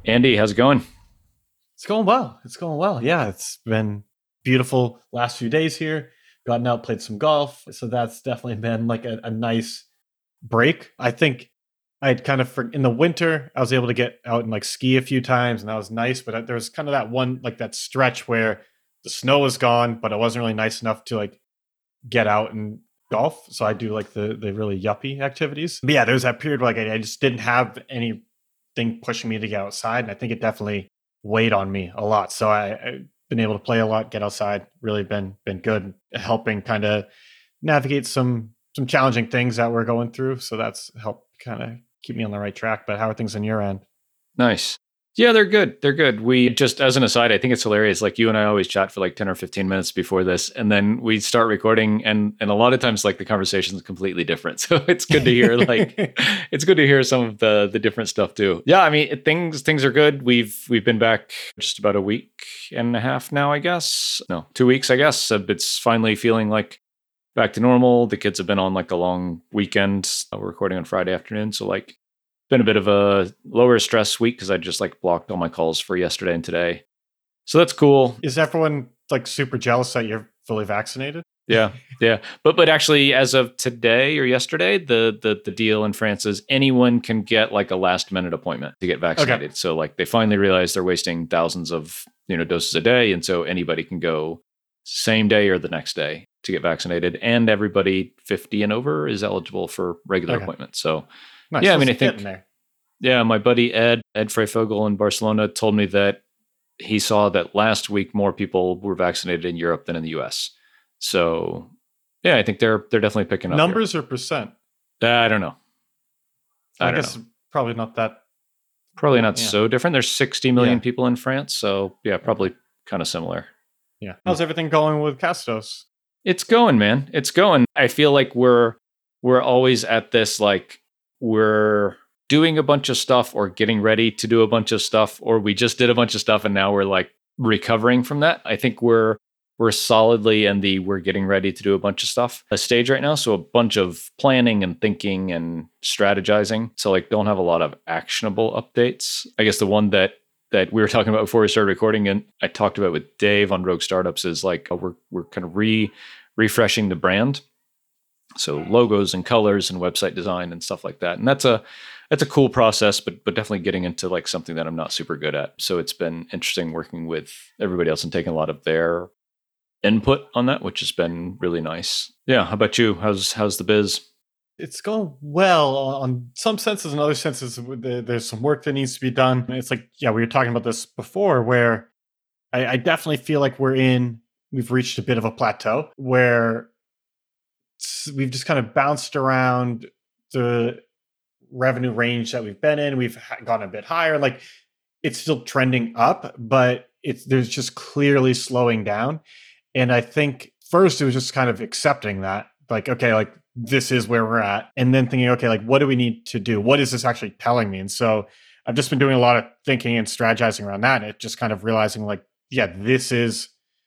Andy, how's it going? It's going well. It's going well. Yeah, it's been beautiful last few days here. Gotten out, played some golf. So that's definitely been like a nice break. I think I'd kind of in the winter, I was able to get out and like ski a few times, and that was nice. But there was kind of that one like that stretch where the snow was gone, but it wasn't really nice enough to like get out and golf. So I do like the really yuppie activities. But yeah, there was that period where like I just didn't have anything pushing me to get outside, and I think it definitely weighed on me a lot. So I've been able to play a lot, get outside, really been good, helping kind of navigate some challenging things that we're going through. So that's helped kind of keep me on the right track. But how are things on your end? Nice. Yeah, they're good. They're good. We just, as an aside, I think it's hilarious. Like you and I always chat for like 10 or 15 minutes before this, and then we start recording, and a lot of times like the conversation is completely different. So it's good to hear it's good to hear some of the different stuff too. Yeah, I mean things are good. We've been back just about a week and a half now, I guess. No, 2 weeks, I guess. So it's finally feeling like back to normal. The kids have been on like a long weekend. We're recording on Friday afternoon, so like been a bit of a lower stress week because I just like blocked all my calls for yesterday and today. So that's cool. Is everyone like super jealous that you're fully vaccinated? Yeah, yeah. But actually, as of today or yesterday, the deal in France is anyone can get like a last minute appointment to get vaccinated. Okay. So like they finally realized they're wasting thousands of doses a day, and so anybody can go same day or the next day to get vaccinated, and everybody 50 and over is eligible for regular Okay. appointments. So Nice. yeah, I Let's mean, I get think in there. yeah, my buddy Ed Freifogel in Barcelona told me that he saw that last week more people were vaccinated in Europe than in the US. So yeah, I think they're definitely picking up here. Numbers or percent? I don't know. I I don't guess know. probably not that. Probably not Yeah. so different. There's 60 million Yeah. people in France, so yeah, probably kind of similar. Yeah. How's everything going with Castos? It's going, man. It's going. I feel like we're always at this like we're doing a bunch of stuff or getting ready to do a bunch of stuff, or we just did a bunch of stuff and now we're like recovering from that. I think we're solidly in the we're getting ready to do a bunch of stuff stage right now. So a bunch of planning and thinking and strategizing. So like don't have a lot of actionable updates. I guess the one that we were talking about before we started recording, and I talked about with Dave on Rogue Startups, is like we're kind of refreshing the brand, so logos and colors and website design and stuff like that. And that's a cool process, but definitely getting into like something that I'm not super good at. So it's been interesting working with everybody else and taking a lot of their input on that, which has been really nice. Yeah, how about you? How's the biz? It's going well on some senses, and other senses there's some work that needs to be done. And it's like, yeah, we were talking about this before, where I definitely feel like we've reached a bit of a plateau where we've just kind of bounced around the revenue range that we've been in. We've gone a bit higher. Like it's still trending up, but there's just clearly slowing down. And I think first it was just kind of accepting that, like, okay, like this is where we're at. And then thinking, okay, like what do we need to do? What is this actually telling me? And so I've just been doing a lot of thinking and strategizing around that. And it just kind of realizing like, yeah, this is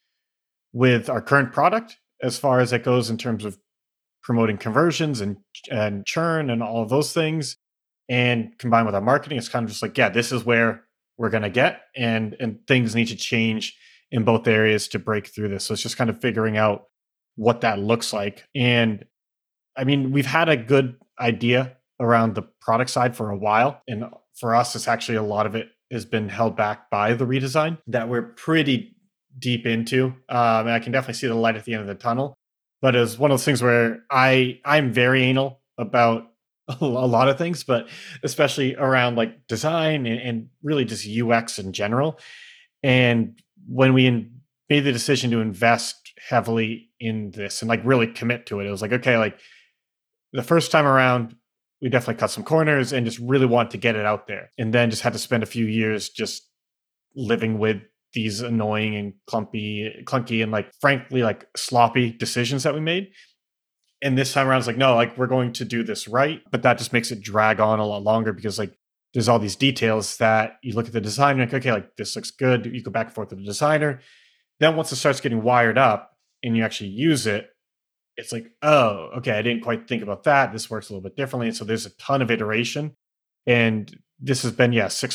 with our current product as far as it goes in terms of promoting conversions and churn and all of those things. And combined with our marketing, it's kind of just like, yeah, this is where we're going to get, and things need to change in both areas to break through this. So it's just kind of figuring out what that looks like. And I mean, we've had a good idea around the product side for a while. And for us, it's actually a lot of it has been held back by the redesign that we're pretty deep into. And I can definitely see the light at the end of the tunnel. But it's one of those things where I'm very anal about a lot of things, but especially around like design and really just UX in general. And when we made the decision to invest heavily in this and like really commit to it, it was like, okay, like the first time around, we definitely cut some corners and just really wanted to get it out there. And then just had to spend a few years just living with these annoying and clunky and like frankly like sloppy decisions that we made. And this time around it's like, no, like we're going to do this right. But that just makes it drag on a lot longer because like there's all these details that you look at the design and like, okay, like this looks good. You go back and forth with the designer. Then once it starts getting wired up and you actually use it, it's like, oh, okay, I didn't quite think about that. This works a little bit differently. And so there's a ton of iteration. And this has been, yeah,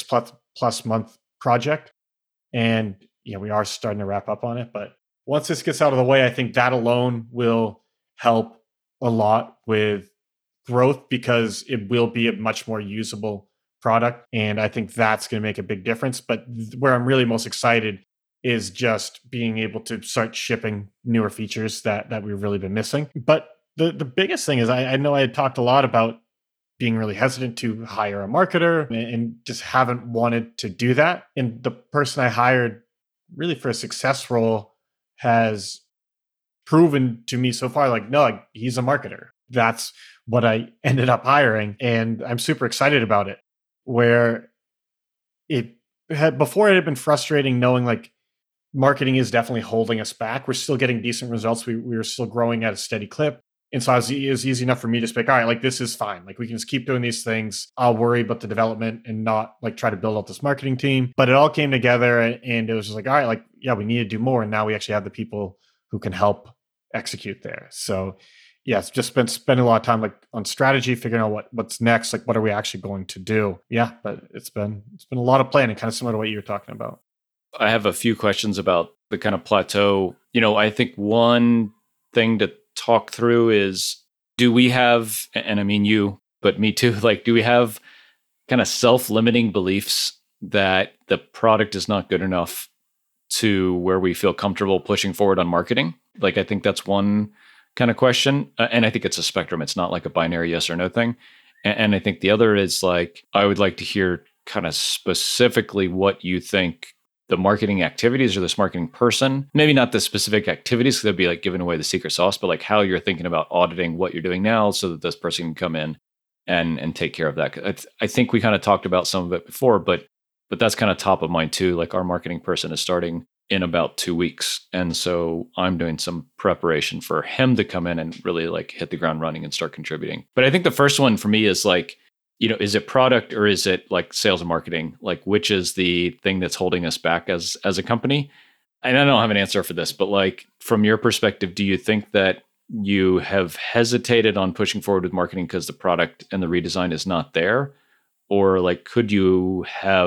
plus month project. And yeah, we are starting to wrap up on it. But once this gets out of the way, I think that alone will help a lot with growth because it will be a much more usable product. And I think that's going to make a big difference. But where I'm really most excited is just being able to start shipping newer features that we've really been missing. But the biggest thing is I know I had talked a lot about being really hesitant to hire a marketer and just haven't wanted to do that. And the person I hired really for a success role has proven to me so far, like, no, like, he's a marketer. That's what I ended up hiring. And I'm super excited about it. Where it had before, it had been frustrating knowing like marketing is definitely holding us back. We're still getting decent results. We were still growing at a steady clip. And so it was easy enough for me to speak, all right, like this is fine. Like we can just keep doing these things. I'll worry about the development and not like try to build out this marketing team. But it all came together and it was just like, all right, like, yeah, we need to do more. And now we actually have the people who can help execute there. So yeah, it's just been spending a lot of time like on strategy, figuring out what's next, like what are we actually going to do? Yeah, but it's been a lot of planning, kind of similar to what you were talking about. I have a few questions about the kind of plateau. I think one thing to talk through is, do we have, and I mean you, but me too, like, do we have kind of self-limiting beliefs that the product is not good enough to where we feel comfortable pushing forward on marketing? Like, I think that's one kind of question. And I think it's a spectrum. It's not like a binary yes or no thing. And I think the other is like, I would like to hear kind of specifically what you think the marketing activities or this marketing person, maybe not the specific activities, because that'd be like giving away the secret sauce, but like how you're thinking about auditing what you're doing now so that this person can come in and take care of that. I think we kind of talked about some of it before, but that's kind of top of mind too. Like our marketing person is starting in about 2 weeks. And so I'm doing some preparation for him to come in and really like hit the ground running and start contributing. But I think the first one for me is like, is it product or is it like sales and marketing? Like, which is the thing that's holding us back as a company? And I don't have an answer for this, but like from your perspective, do you think that you have hesitated on pushing forward with marketing because the product and the redesign is not there? Or like, could you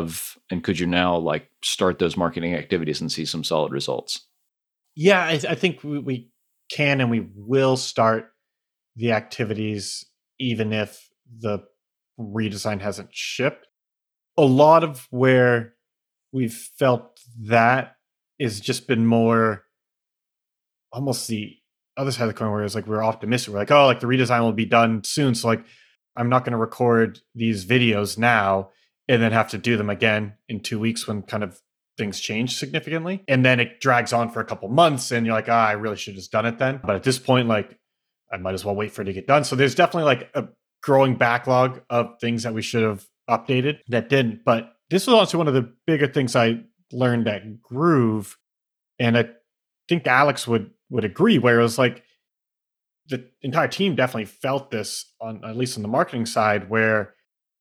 now like start those marketing activities and see some solid results? Yeah, I think we can and we will start the activities even if the redesign hasn't shipped. A lot of where we've felt that is just been more almost the other side of the coin where it's like we're optimistic. We're like, oh, like the redesign will be done soon. So like I'm not going to record these videos now and then have to do them again in 2 weeks when kind of things change significantly. And then it drags on for a couple months and you're like, I really should have just done it then. But at this point, like I might as well wait for it to get done. So there's definitely like a growing backlog of things that we should have updated that didn't. But this was also one of the bigger things I learned at Groove. And I think Alex would agree, where it was like the entire team definitely felt this on, at least on the marketing side, where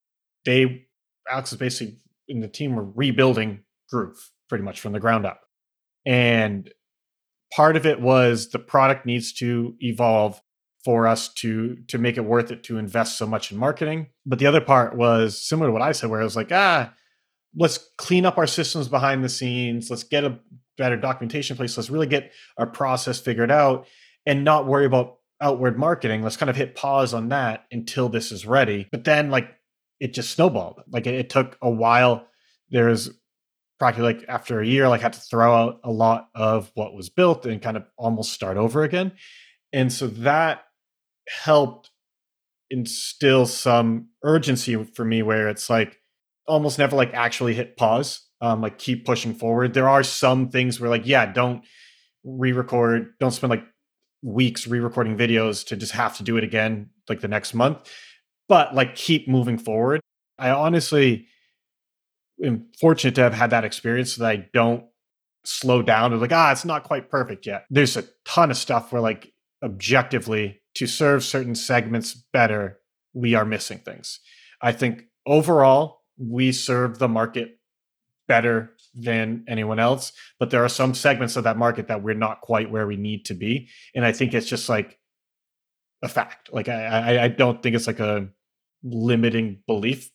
Alex is basically in the team were rebuilding Groove pretty much from the ground up. And part of it was the product needs to evolve for us to make it worth it to invest so much in marketing. But the other part was similar to what I said, where I was like, let's clean up our systems behind the scenes. Let's get a better documentation in place. Let's really get our process figured out and not worry about outward marketing. Let's kind of hit pause on that until this is ready. But then like it just snowballed. Like it took a while. There's practically like after a year, like I had to throw out a lot of what was built and kind of almost start over again. And so that helped instill some urgency for me where it's like almost never like actually hit pause, like keep pushing forward. There are some things where like, yeah, don't re-record, don't spend like weeks re-recording videos to just have to do it again like the next month, but like keep moving forward. I honestly am fortunate to have had that experience so that I don't slow down and like, it's not quite perfect yet. There's a ton of stuff where like objectively to serve certain segments better, we are missing things. I think overall, we serve the market better than anyone else, but there are some segments of that market that we're not quite where we need to be. And I think it's just like a fact. Like I don't think it's like a limiting belief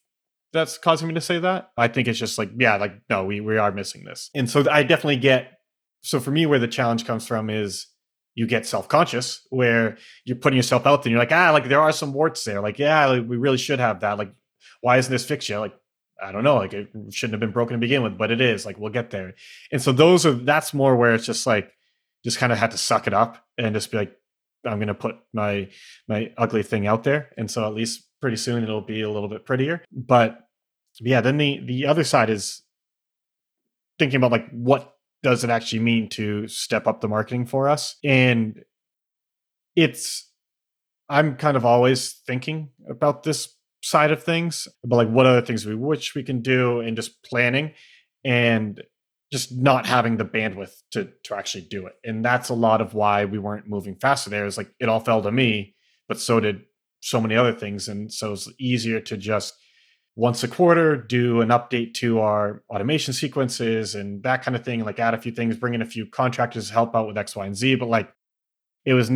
that's causing me to say that. I think it's just like, yeah, like, no, we are missing this. And so I definitely get, so for me, where the challenge comes from is you get self-conscious where you're putting yourself out there and you're like, like there are some warts there. Like, yeah, like, we really should have that. Like, why isn't this fixed yet? Like, I don't know. Like, it shouldn't have been broken to begin with, but it is. Like, we'll get there. And so that's more where it's just like, just kind of had to suck it up and just be like, I'm going to put my ugly thing out there. And so at least pretty soon it'll be a little bit prettier. But yeah, then the other side is thinking about like, what does it actually mean to step up the marketing for us? And I'm kind of always thinking about this side of things, but like what other things we wish we can do, and just planning and just not having the bandwidth to actually do it. And that's a lot of why we weren't moving faster there. Is like it all fell to me, but so did so many other things. And so it's easier to just once a quarter do an update to our automation sequences and that kind of thing, like add a few things, bring in a few contractors to help out with X, Y, and Z. But like it was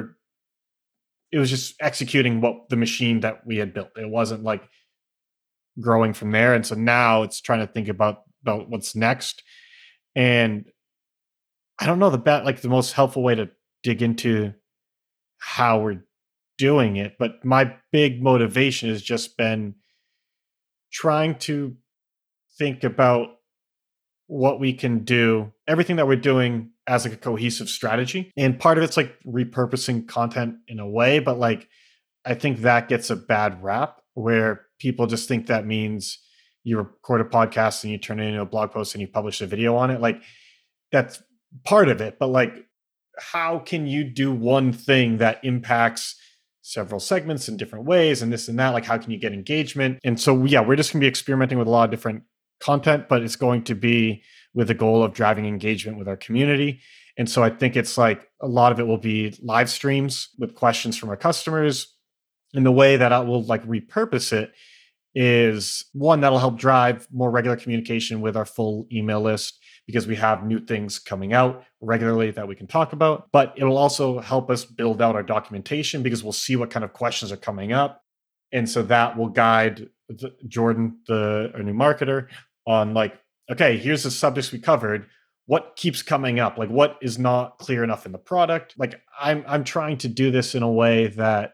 just executing what the machine that we had built. It wasn't like growing from there. And so now it's trying to think about what's next. And I don't know the most helpful way to dig into how we're doing it, but my big motivation has just been trying to think about what we can do, everything that we're doing as like a cohesive strategy. And part of it's like repurposing content in a way, but like I think that gets a bad rap where people just think that means you record a podcast and you turn it into a blog post and you publish a video on it. Like that's part of it, but like how can you do one thing that impacts several segments in different ways and this and that? Like how can you get engagement? And so yeah, we're just going to be experimenting with a lot of different content, but it's going to be with the goal of driving engagement with our community. And so I think it's like a lot of it will be live streams with questions from our customers. And the way that I will like repurpose it is one that'll help drive more regular communication with our full email list, because we have new things coming out regularly that we can talk about. But it'll also help us build out our documentation because we'll see what kind of questions are coming up. And so that will guide Jordan, our new marketer, on like, okay, here's the subjects we covered. What keeps coming up? Like what is not clear enough in the product? Like I'm trying to do this in a way that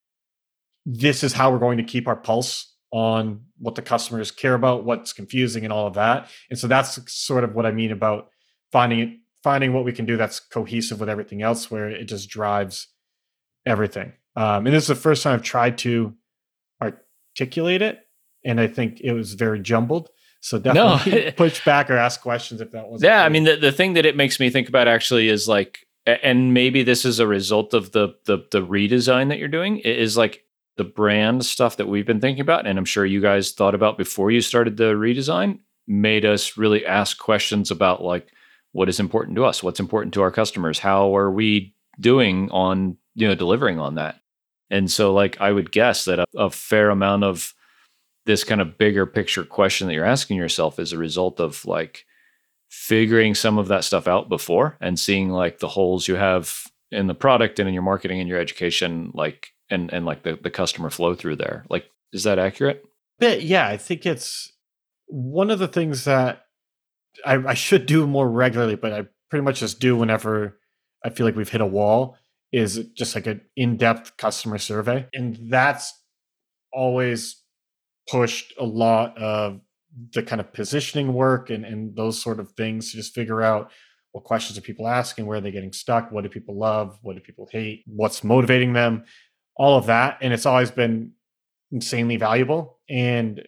this is how we're going to keep our pulse on what the customers care about, what's confusing and all of that. And so that's sort of what I mean about finding what we can do that's cohesive with everything else, where it just drives everything. And this is the first time I've tried to articulate it, and I think it was very jumbled. So definitely push back or ask questions if that wasn't. Yeah, I mean, the thing that it makes me think about actually is like, and maybe this is a result of the redesign that you're doing, is like the brand stuff that we've been thinking about, and I'm sure you guys thought about before you started the redesign, made us really ask questions about like, what is important to us? What's important to our customers? How are we doing on, delivering on that? And so like, I would guess that a fair amount of this kind of bigger picture question that you're asking yourself is a result of like figuring some of that stuff out before and seeing like the holes you have in the product and in your marketing and your education, like, and like the customer flow through there. Like, is that accurate? Yeah, I think it's one of the things that I should do more regularly, but I pretty much just do whenever I feel like we've hit a wall, is just like an in-depth customer survey. And that's always pushed a lot of the kind of positioning work and those sort of things to just figure out what questions are people asking, where are they getting stuck, what do people love, what do people hate, what's motivating them, all of that. And it's always been insanely valuable. And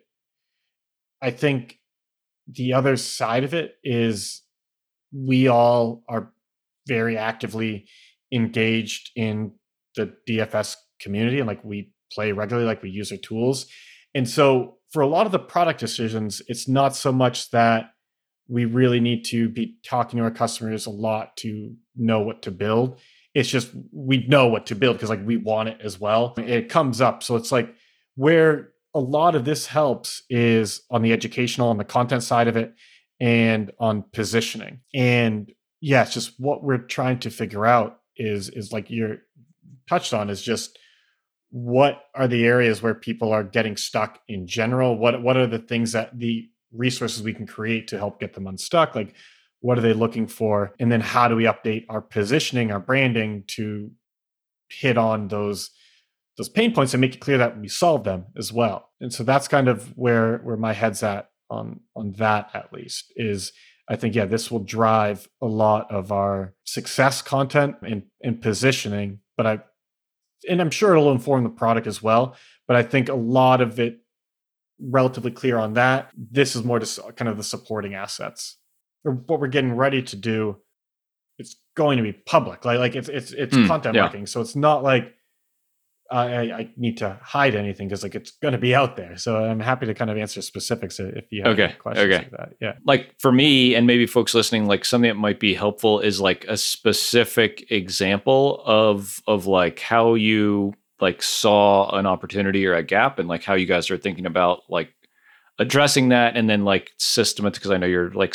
I think the other side of it is we all are very actively engaged in the DFS community, and like we play regularly, like we use our tools. And so for a lot of the product decisions, it's not so much that we really need to be talking to our customers a lot to know what to build. It's just we know what to build because like we want it as well. It comes up. So it's like where a lot of this helps is on the educational and the content side of it and on positioning. And yeah, it's just what we're trying to figure out is like you're touched on, is just what are the areas where people are getting stuck in general? What are the things that the resources we can create to help get them unstuck? Like, what are they looking for? And then how do we update our positioning, our branding to hit on those pain points and make it clear that we solve them as well? And so that's kind of where my head's at on that, at least, is I think, yeah, this will drive a lot of our success content and positioning, but I'm sure it'll inform the product as well. But I think a lot of it relatively clear on that. This is more just kind of the supporting assets. Or what we're getting ready to do, it's going to be public. Like it's content marketing. So it's not like I need to hide anything, because like it's going to be out there. So I'm happy to kind of answer specifics if you have any questions like that. Yeah. Like for me, and maybe folks listening, like something that might be helpful is like a specific example of like how you like saw an opportunity or a gap, and like how you guys are thinking about like addressing that, and then like because I know you're like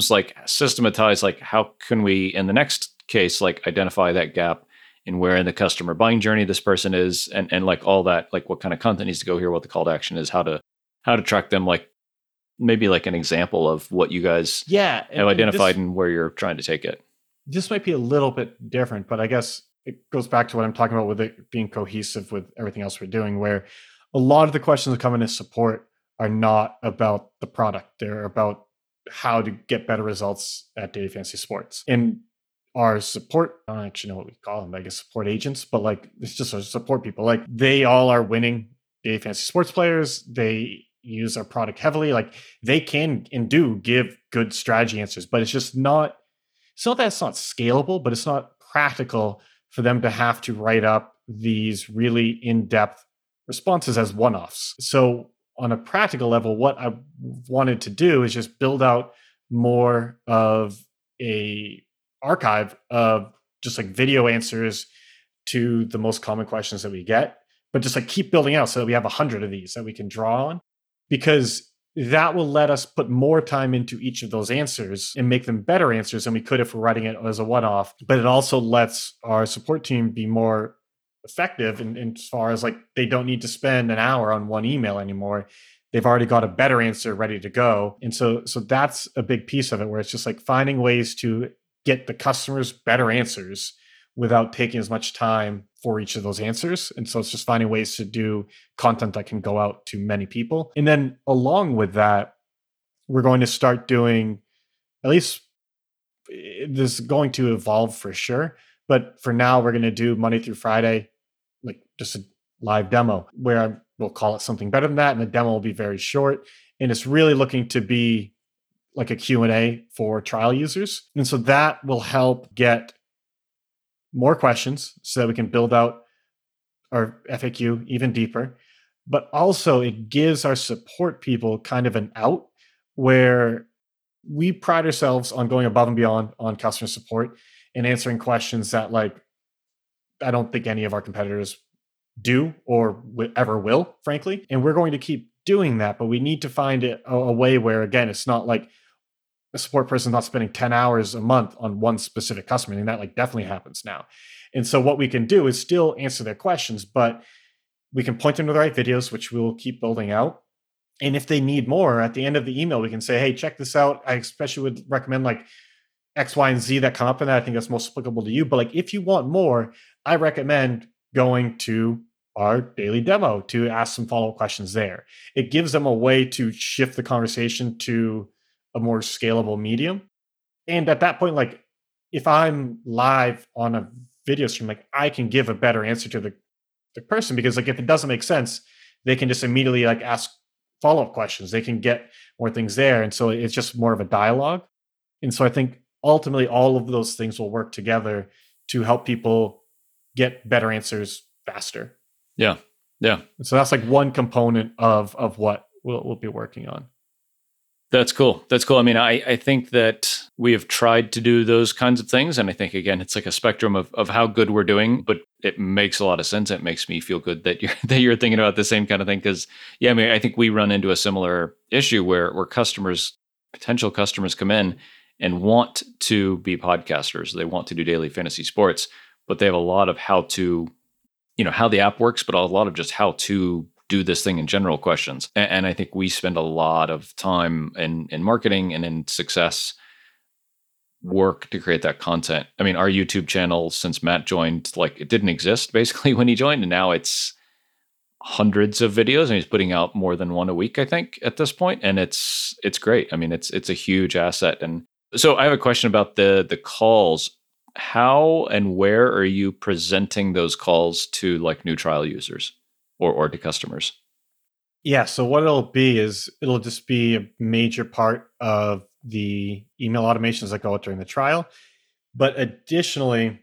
systematize like how can we in the next case like identify that gap and where in the customer buying journey this person is, and like all that, like what kind of content needs to go here, what the call to action is, how to track them, like maybe like an example of what you guys have identified and where you're trying to take it. This might be a little bit different, but I guess it goes back to what I'm talking about with it being cohesive with everything else we're doing, where a lot of the questions that come into support are not about the product. They're about how to get better results at Daily Fantasy Sports. And our support, I don't actually know what we call them, I guess support agents, but like it's just our support people. Like they all are winning Daily Fantasy Sports players. They use our product heavily. Like they can and do give good strategy answers, but it's just not, it's not that it's not scalable, but it's not practical for them to have to write up these really in-depth responses as one-offs. So on a practical level, what I wanted to do is just build out more of a archive of just like video answers to the most common questions that we get, but just like keep building out so that we have 100 of these that we can draw on, because that will let us put more time into each of those answers and make them better answers than we could if we're writing it as a one-off. But it also lets our support team be more effective in as far as like they don't need to spend an hour on one email anymore. They've already got a better answer ready to go. And so that's a big piece of it, where it's just like finding ways to get the customers better answers without taking as much time for each of those answers. And so it's just finding ways to do content that can go out to many people. And then along with that, we're going to start doing, at least this is going to evolve for sure, but for now we're going to do Monday through Friday, like just a live demo where we'll call it something better than that. And the demo will be very short. And it's really looking to be like a Q&A for trial users. And so that will help get more questions so that we can build out our FAQ even deeper. But also it gives our support people kind of an out, where we pride ourselves on going above and beyond on customer support and answering questions that like I don't think any of our competitors do or ever will, frankly. And we're going to keep doing that, but we need to find a way where, again, it's not like a support person not spending 10 hours a month on one specific customer. And that like definitely happens now. And so what we can do is still answer their questions, but we can point them to the right videos, which we'll keep building out. And if they need more, at the end of the email, we can say, hey, check this out. I especially would recommend like X, Y, and Z that come up in that. I think that's most applicable to you. But like, if you want more, I recommend going to our daily demo to ask some follow-up questions there. It gives them a way to shift the conversation to a more scalable medium. And at that point, like if I'm live on a video stream, like I can give a better answer to the person, because like if it doesn't make sense, they can just immediately like ask follow-up questions. They can get more things there. And so it's just more of a dialogue. And so I think ultimately all of those things will work together to help people get better answers faster. Yeah. Yeah. And so that's like one component of what we'll be working on. That's cool. That's cool. I mean, I think that we have tried to do those kinds of things. And I think, again, it's like a spectrum of how good we're doing, but it makes a lot of sense. It makes me feel good that you're thinking about the same kind of thing. Because, yeah, I mean, I think we run into a similar issue where potential customers come in and want to be podcasters. They want to do daily fantasy sports, but they have a lot of how to how the app works, but a lot of just how to do this thing in general questions. And I think we spend a lot of time in marketing and in success work to create that content. I mean, our YouTube channel, since Matt joined, like it didn't exist basically when he joined, and now it's hundreds of videos, and he's putting out more than one a week, I think, at this point. And it's great. I mean, it's a huge asset. And so I have a question about the calls. How and where are you presenting those calls to like new trial users or to customers? Yeah. So what it'll be is it'll just be a major part of the email automations that go out during the trial. But additionally,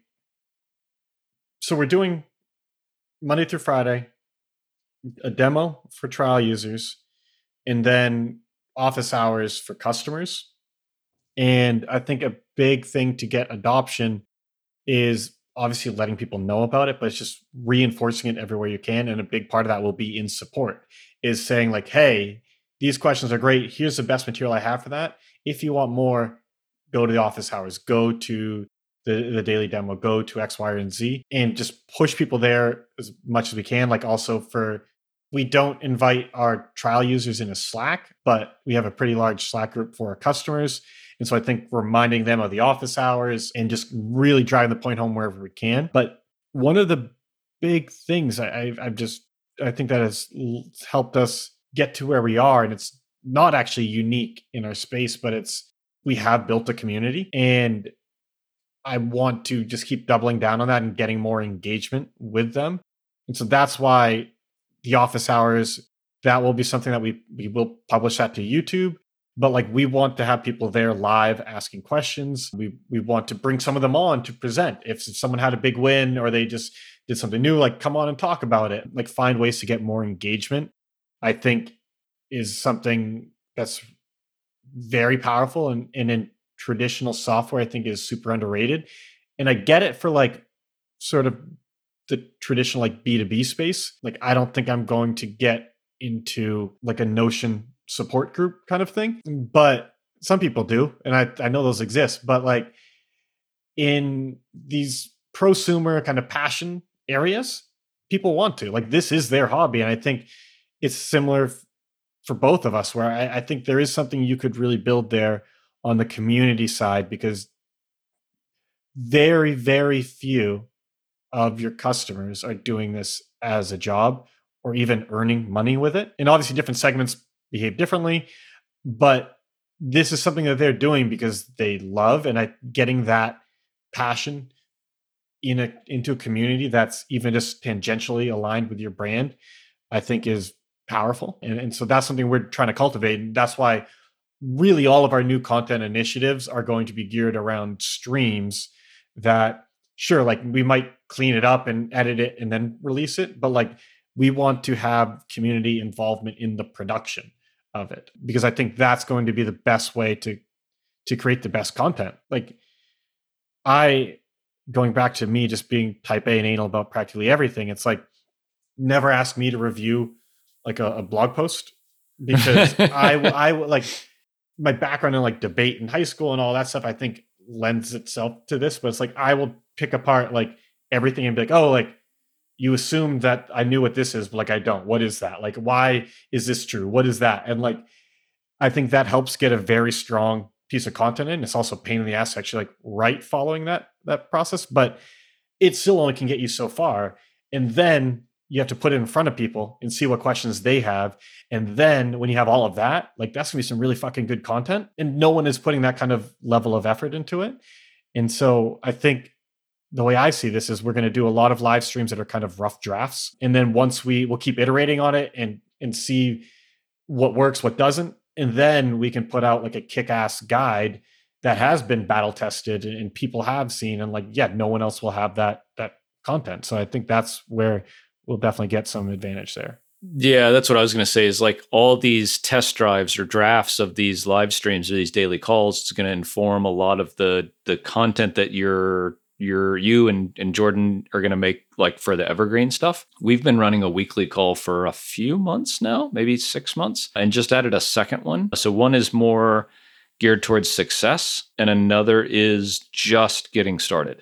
so we're doing Monday through Friday, a demo for trial users, and then office hours for customers. And I think a big thing to get adoption is obviously letting people know about it, but it's just reinforcing it everywhere you can. And a big part of that will be in support, is saying like, hey, these questions are great. Here's the best material I have for that. If you want more, go to the office hours, go to the daily demo, go to X, Y, and Z, and just push people there as much as we can. Like also we don't invite our trial users in a Slack, but we have a pretty large Slack group for our customers. And so I think reminding them of the office hours and just really driving the point home wherever we can. But one of the big things I think that has helped us get to where we are, and it's not actually unique in our space, but we have built a community, and I want to just keep doubling down on that and getting more engagement with them. And so that's why the office hours, that will be something that we will publish that to YouTube. But like we want to have people there live asking questions. We want to bring some of them on to present. If someone had a big win or they just did something new, like come on and talk about it. Like find ways to get more engagement, I think is something that's very powerful and in traditional software, I think is super underrated. And I get it for like sort of the traditional like B2B space. Like I don't think I'm going to get into like a Notion support group kind of thing, but some people do, and I know those exist. But like in these prosumer kind of passion areas, people want to, like, this is their hobby. And I think it's similar for both of us, where I think there is something you could really build there on the community side, because very, very few of your customers are doing this as a job or even earning money with it. And obviously different segments behave differently, but this is something that they're doing because they love, and getting that passion into a community that's even just tangentially aligned with your brand, I think is powerful. And so that's something we're trying to cultivate. And that's why really all of our new content initiatives are going to be geared around streams that, sure, like we might clean it up and edit it and then release it, but like we want to have community involvement in the production of it, because I think that's going to be the best way to create the best content. Like going back to me just being type A and anal about practically everything, it's like, never ask me to review like a blog post, because I like my background in like debate in high school and all that stuff, I think lends itself to this. But it's like, I will pick apart like everything and be like, oh, like you assume that I knew what this is, but like I don't. What is that? Like, why is this true? What is that? And like, I think that helps get a very strong piece of content in. It's also a pain in the ass to actually like write following that process, but it still only can get you so far. And then you have to put it in front of people and see what questions they have. And then when you have all of that, like that's gonna be some really fucking good content. And no one is putting that kind of level of effort into it. And so I think the way I see this is we're going to do a lot of live streams that are kind of rough drafts. And then once we'll keep iterating on it and see what works, what doesn't. And then we can put out like a kick-ass guide that has been battle tested and people have seen, and like, yeah, no one else will have that content. So I think that's where we'll definitely get some advantage there. Yeah, that's what I was going to say, is like all these test drives or drafts of these live streams or these daily calls, it's going to inform a lot of the content that you and Jordan are going to make, like for the evergreen stuff. We've been running a weekly call for a few months now, maybe 6 months, and just added a second one. So one is more geared towards success and another is just getting started.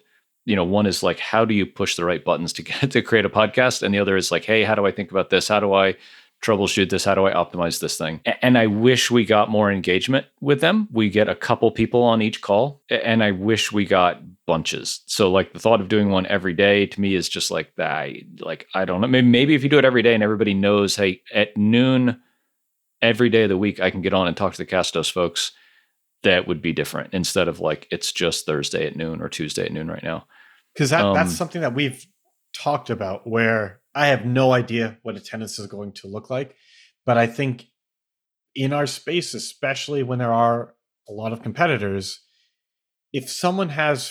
one is like, how do you push the right buttons to get to create a podcast? And the other is like, hey, how do I think about this? How do I troubleshoot this? How do I optimize this thing? And I wish we got more engagement with them. We get a couple people on each call, and I wish we got bunches. So like the thought of doing one every day to me is just like that. I don't know. Maybe if you do it every day and everybody knows, hey, at noon every day of the week, I can get on and talk to the Castos folks. That would be different instead of like it's just Thursday at noon or Tuesday at noon right now. Because that's something that we've talked about, where I have no idea what attendance is going to look like. But I think in our space, especially when there are a lot of competitors, if someone has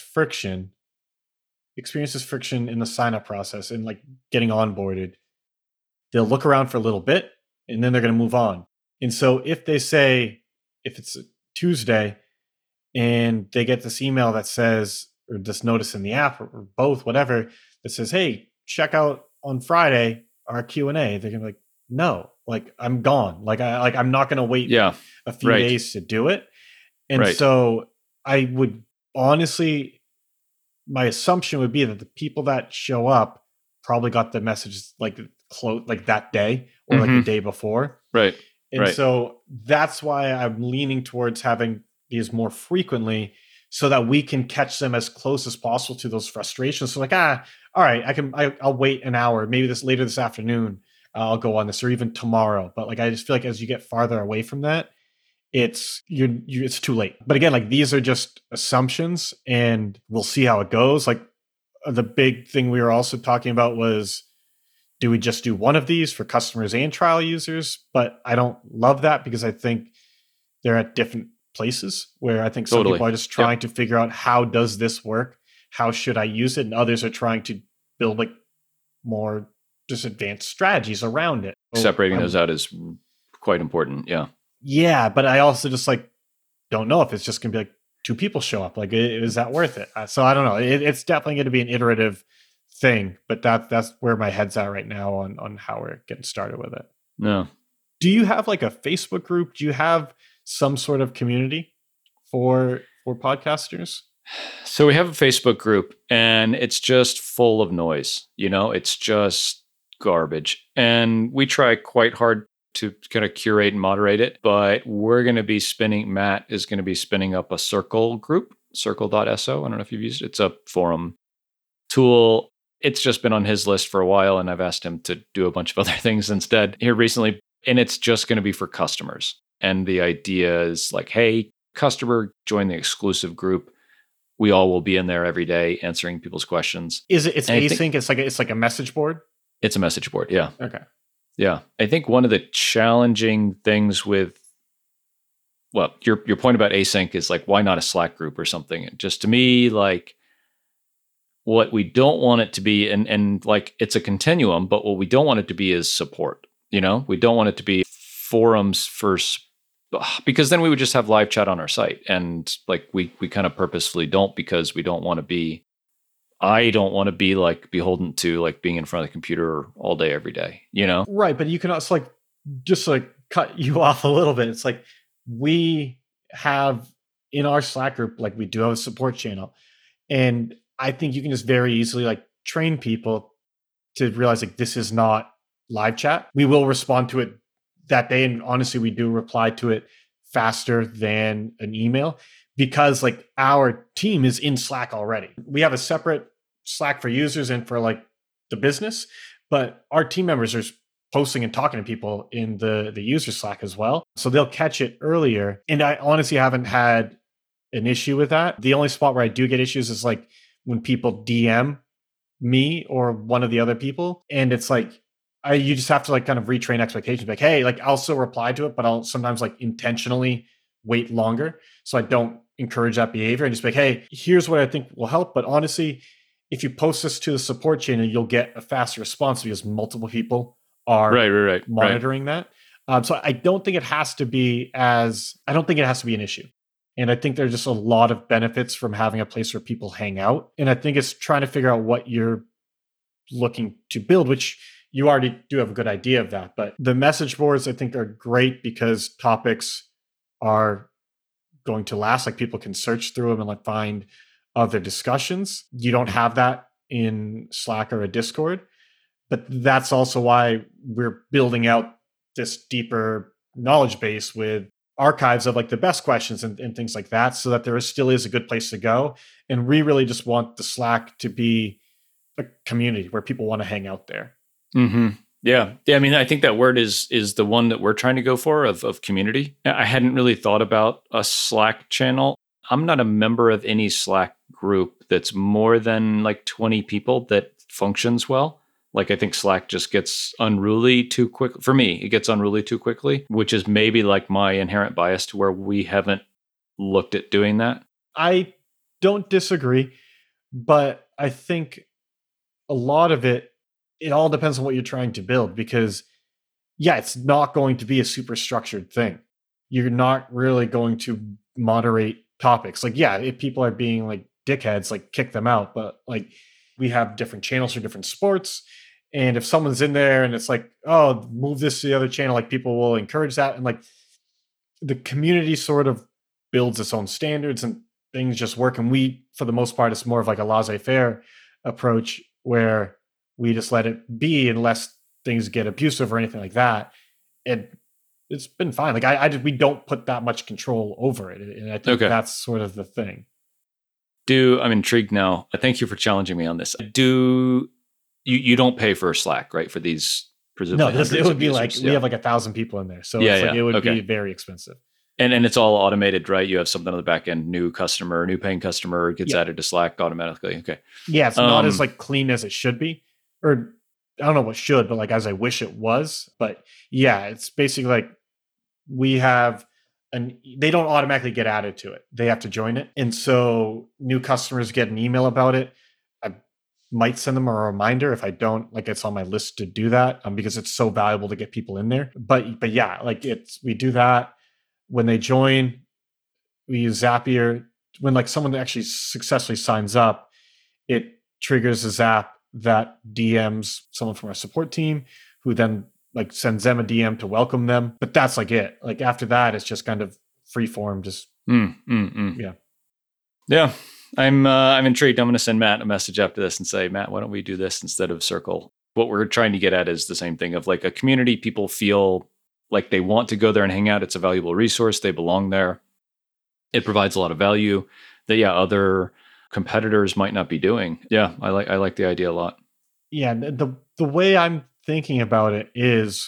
experiences friction in the sign-up process and like getting onboarded, they'll look around for a little bit and then they're going to move on. And so if they say, if it's Tuesday and they get this email that says, or this notice in the app or both, whatever, that says, hey, check out on Friday our Q&A, they're gonna be like, no, like I'm gone. I'm not gonna wait a few days to do it. And so I would honestly, my assumption would be that the people that show up probably got the messages like that day or like the day before. Right. And so that's why I'm leaning towards having these more frequently so that we can catch them as close as possible to those frustrations. So like, all right, I'll wait an hour, maybe later this afternoon, I'll go on this, or even tomorrow. But like, I just feel like as you get farther away from that, it's too late. But again, like these are just assumptions and we'll see how it goes. Like the big thing we were also talking about was, do we just do one of these for customers and trial users? But I don't love that because I think they're at different places where I think some people are just trying to figure out, how does this work? How should I use it? And others are trying to build like more just advanced strategies around it. Separating those out is quite important. Yeah. Yeah. But I also just like, don't know if it's just going to be like 2 people show up. Like, is that worth it? So I don't know. It's definitely going to be an iterative thing, but that's where my head's at right now on how we're getting started with it. No. Do you have like a Facebook group? Do you have some sort of community for podcasters? So we have a Facebook group and it's just full of noise. It's just garbage. And we try quite hard to kind of curate and moderate it, but Matt is going to be spinning up a Circle group, circle.so. I don't know if you've used it. It's a forum tool. It's just been on his list for a while, and I've asked him to do a bunch of other things instead here recently. And it's just going to be for customers. And the idea is like, hey, customer, join the exclusive group. We all will be in there every day answering people's questions. It's async? It's like a message board? It's a message board, yeah. Okay. Yeah. I think one of the challenging things with, well, your point about async is like, why not a Slack group or something? And just to me, like, what we don't want it to be, and like it's a continuum, but what we don't want it to be is support. We don't want it to be forums because then we would just have live chat on our site. And like we kind of purposefully don't, because I don't want to be like beholden to like being in front of the computer all day, every day, Right. But you can also like, just like cut you off a little bit. It's like, we have in our Slack group, like we do have a support channel, and I think you can just very easily like train people to realize like this is not live chat. We will respond to it that day. And honestly, we do reply to it faster than an email because like our team is in Slack already. We have a separate Slack for users and for like the business, but our team members are posting and talking to people in the user Slack as well. So they'll catch it earlier. And I honestly haven't had an issue with that. The only spot where I do get issues is like when people DM me or one of the other people. And it's like, you just have to like kind of retrain expectations. Like, hey, like I'll still reply to it, but I'll sometimes like intentionally wait longer. So I don't encourage that behavior and just be like, hey, here's what I think will help. But honestly, if you post this to the support channel, you'll get a faster response because multiple people are monitoring that. So I don't think it has to be an issue. And I think there's just a lot of benefits from having a place where people hang out. And I think it's trying to figure out what you're looking to build, which you already do have a good idea of that. But the message boards, I think, are great because topics are going to last. Like people can search through them and like find other discussions. You don't have that in Slack or a Discord. But that's also why we're building out this deeper knowledge base with archives of like the best questions and things like that, so that there still is a good place to go. And we really just want the Slack to be a community where people want to hang out there. Mm-hmm. Yeah. I mean, I think that word is the one that we're trying to go for of community. I hadn't really thought about a Slack channel. I'm not a member of any Slack group that's more than like 20 people that functions well. Like, I think Slack just gets unruly too quick. For me, it gets unruly too quickly, which is maybe like my inherent bias to where we haven't looked at doing that. I don't disagree, but I think a lot of it all depends on what you're trying to build, because yeah, it's not going to be a super structured thing. You're not really going to moderate topics. Like, yeah, if people are being like dickheads, like kick them out. But like, we have different channels for different sports. And if someone's in there and it's like, oh, move this to the other channel, like people will encourage that. And like the community sort of builds its own standards and things just work. And we, for the most part, it's more of like a laissez-faire approach where we just let it be unless things get abusive or anything like that. And it's been fine. Like we don't put that much control over it. And I think that's sort of the thing. I'm intrigued now. Thank you for challenging me on this. You don't pay for Slack, right? For these presumably. No, it would be like we have like 1,000 people in there. So it would be very expensive. And it's all automated, right? You have something on the back end, new paying customer gets added to Slack automatically. Okay. Yeah, it's not as like clean as it should be. Or I don't know what should, but like as I wish it was. But yeah, it's basically like we have they don't automatically get added to it. They have to join it. And so new customers get an email about it. I might send them a reminder if I don't, like it's on my list to do that because it's so valuable to get people in there. But yeah, like we do that. When they join, we use Zapier. When like someone actually successfully signs up, it triggers a Zap that DMs someone from our support team, who then like sends them a DM to welcome them. But that's like it. Like after that, it's just kind of free form. Just yeah. I'm intrigued. I'm going to send Matt a message after this and say, Matt, why don't we do this instead of Circle? What we're trying to get at is the same thing of like a community. People feel like they want to go there and hang out. It's a valuable resource. They belong there. It provides a lot of value that other competitors might not be doing. Yeah, I like the idea a lot. Yeah, the way I'm thinking about it is,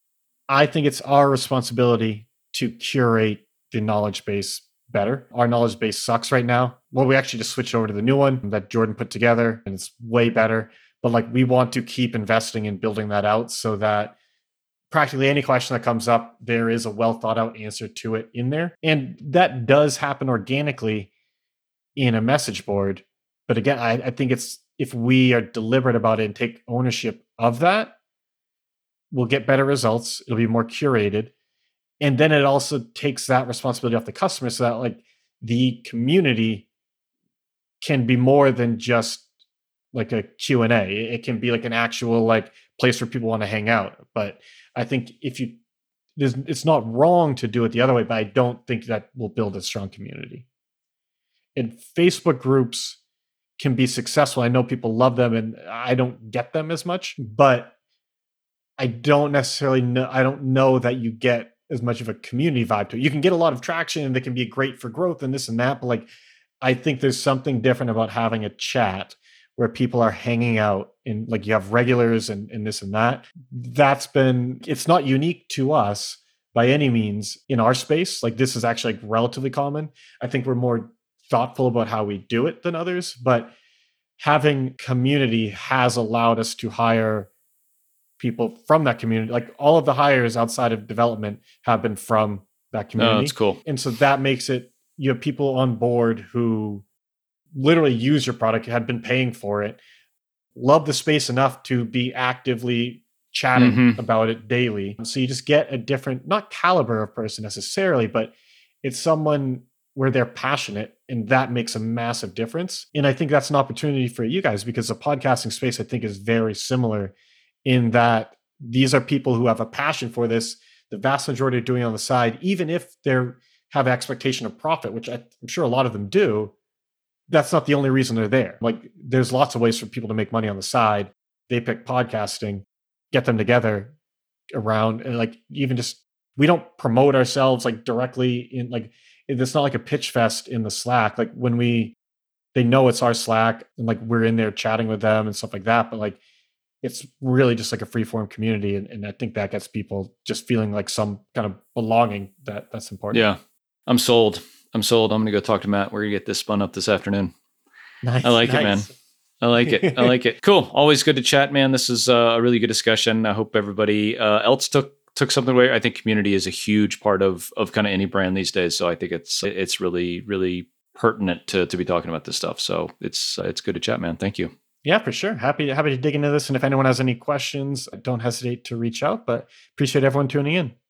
I think it's our responsibility to curate the knowledge base better. Our knowledge base sucks right now. Well, we actually just switched over to the new one that Jordan put together, and it's way better. But like, we want to keep investing in building that out so that practically any question that comes up, there is a well thought out answer to it in there. And that does happen organically in a message board. But again, I think it's, if we are deliberate about it and take ownership of that, we'll get better results. It'll be more curated. And then it also takes that responsibility off the customer, so that like the community can be more than just like a Q&A. It can be like an actual like place where people want to hang out. But I think it's not wrong to do it the other way, but I don't think that will build a strong community. And Facebook groups can be successful. I know people love them and I don't get them as much, but I don't necessarily know. I don't know that you get as much of a community vibe to it. You can get a lot of traction and they can be great for growth and this and that. But like, I think there's something different about having a chat where people are hanging out and like you have regulars and this and that. It's not unique to us by any means in our space. Like, this is actually like relatively common. I think we're more thoughtful about how we do it than others, but having community has allowed us to hire people from that community. Like, all of the hires outside of development have been from that community. Oh, that's cool. And so that makes it, you have people on board who literally use your product, had been paying for it, love the space enough to be actively chatting about it daily. So you just get a different, not caliber of person necessarily, but it's someone where they're passionate, and that makes a massive difference. And I think that's an opportunity for you guys, because the podcasting space, I think, is very similar in that these are people who have a passion for this. The vast majority are doing it on the side, even if they have an expectation of profit, which I'm sure a lot of them do. that's not the only reason they're there. Like there's lots of ways for people to make money on the side. They pick podcasting, get them together around, and like even just we don't promote ourselves like directly in like it's not like a pitch fest in the Slack. Like when they know it's our Slack and like we're in there chatting with them and stuff like that. But like it's really just like a free form community. And I think that gets people just feeling like some kind of belonging that's important. Yeah. I'm sold. I'm going to go talk to Matt. We're going to get this spun up this afternoon. Nice. I like it, man. I like it. I like it. Cool. Always good to chat, man. This is a really good discussion. I hope everybody else took something away. I think community is a huge part of kind of any brand these days. So I think it's really, really pertinent to be talking about this stuff. So it's good to chat, man. Thank you. Yeah, for sure. Happy to dig into this. And if anyone has any questions, don't hesitate to reach out, but appreciate everyone tuning in.